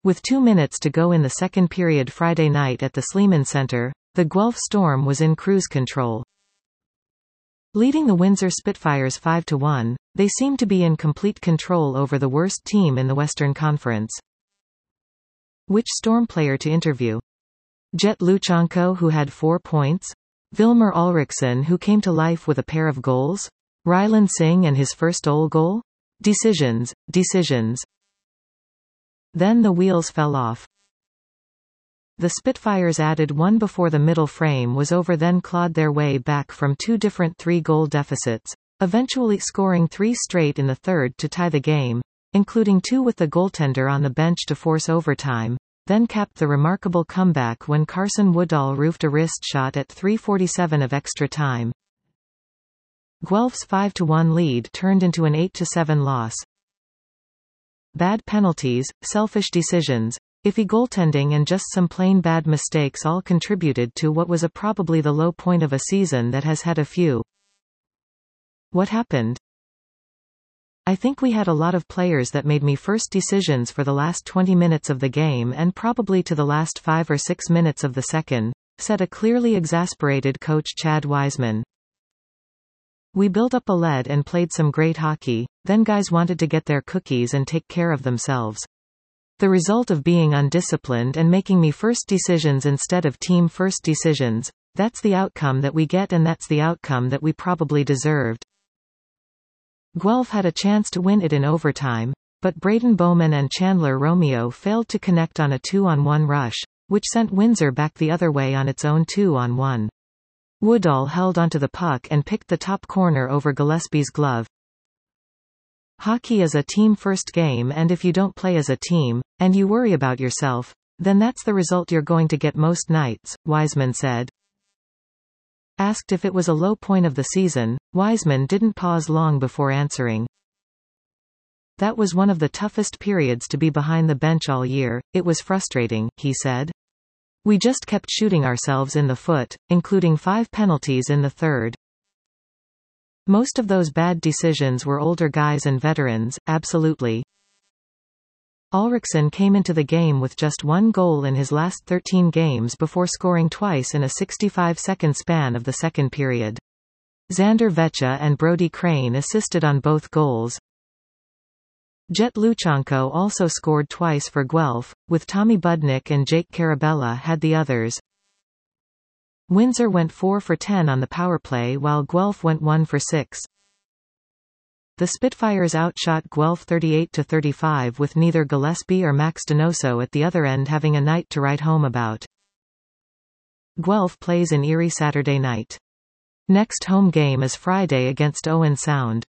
With 2 minutes to go in the second period Friday night at the Sleeman Centre, the Guelph Storm was in cruise control. Leading the Windsor Spitfires 5-1, they seemed to be in complete control over the worst team in the Western Conference. Which Storm player to interview? Jet Luchanko, who had 4 points? Vilmer Ulriksson, who came to life with a pair of goals? Ryland Singh and his first OL goal? Decisions. Then the wheels fell off. The Spitfires added one before the middle frame was over, then clawed their way back from 2 different 3-goal deficits, eventually scoring 3 straight in the third to tie the game, including 2 with the goaltender on the bench to force overtime, then capped the remarkable comeback when Carson Woodall roofed a wrist shot at 3:47 of extra time. Guelph's 5-1 lead turned into an 8-7 loss. Bad penalties, selfish decisions, iffy goaltending and just some plain bad mistakes all contributed to what was probably the low point of a season that has had a few. What happened? I think we had a lot of players that made me first decisions for the last 20 minutes of the game and probably to the last 5 or 6 minutes of the second, said a clearly exasperated coach Chad Wiseman. We built up a lead and played some great hockey, then guys wanted to get their cookies and take care of themselves. The result of being undisciplined and making me first decisions instead of team first decisions, that's the outcome that we get, and that's the outcome that we probably deserved. Guelph had a chance to win it in overtime, but Braden Bowman and Chandler Romeo failed to connect on a 2-on-1 rush, which sent Windsor back the other way on its own 2-on-1. Woodall held onto the puck and picked the top corner over Gillespie's glove. Hockey is a team-first game, and if you don't play as a team, and you worry about yourself, then that's the result you're going to get most nights, Wiseman said. Asked if it was a low point of the season, Wiseman didn't pause long before answering. That was one of the toughest periods to be behind the bench all year. It was frustrating, he said. We just kept shooting ourselves in the foot, including 5 penalties in the third. Most of those bad decisions were older guys and veterans, absolutely. Ulriksson came into the game with just 1 goal in his last 13 games before scoring twice in a 65-second span of the second period. Xander Vecha and Brody Crane assisted on both goals. Jet Luchanko also scored twice for Guelph, with Tommy Budnick and Jake Carabella had the others. Windsor went 4 for 10 on the powerplay while Guelph went 1 for 6. The Spitfires outshot Guelph 38-35 with neither Gillespie or Max Donoso at the other end having a night to write home about. Guelph plays in Erie Saturday night. Next home game is Friday against Owen Sound.